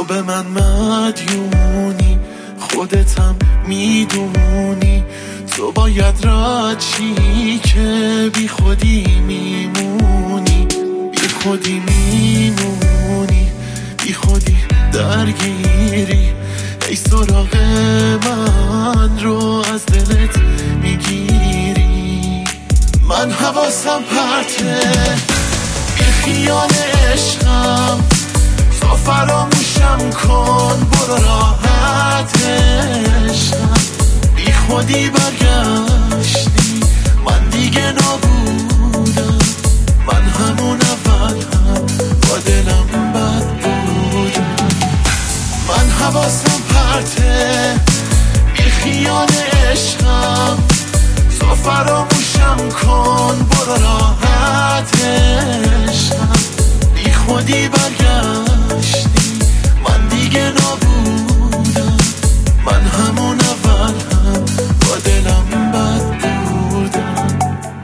به من مدیونی، خودتم میدونی، تو باید رد شی که بی خودی میمونی، بی خودی میمونی، بی خودی درگیری، ای سراغ من رو از دلت میگیری. من حواسم پرته بی خیال عشقم، تو فراموشم کن برو راحت عشقم. بی خودی برگشتی من دیگه نبودم، من همون اول هم با دلم بد بودم. من حواسم پرته بی خیال عشقم، تو فراموشم کن برو راحت عشقم. بی خودی برگشتی من دیگه نبودم، من همون اول هم با دلم بد بودم.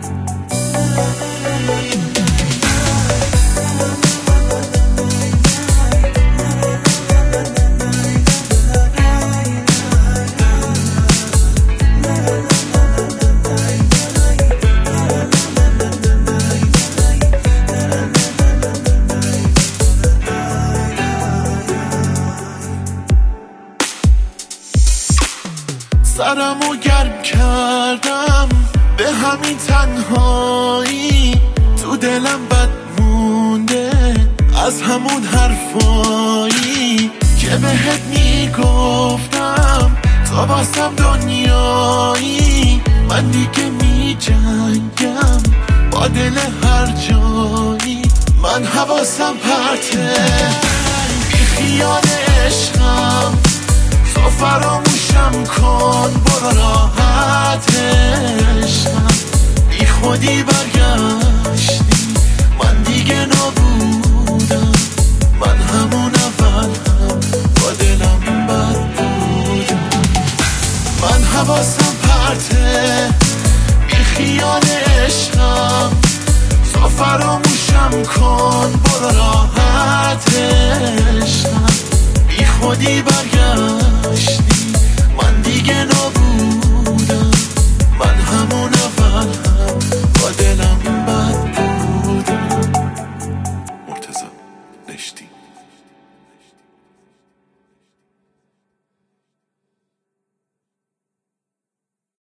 سرمو گرم کردم به همین تنهایی، تو دلم بد مونده از همون حرفایی که بهت میگفتم تا باسم دنیایی. من دیگه میجنگم با دل هر جایی، من حواسم پرته بی خیال عشقم، تو فراموشم کن برو راحت عشقم. بی خودی برگشتی من دیگه نبودم، من همون اول هم با دلم بد بودم. من حواسم پرته بی خیال عشقم، تو فراموشم کن برو راحت عشقم. بی خودی برگشتی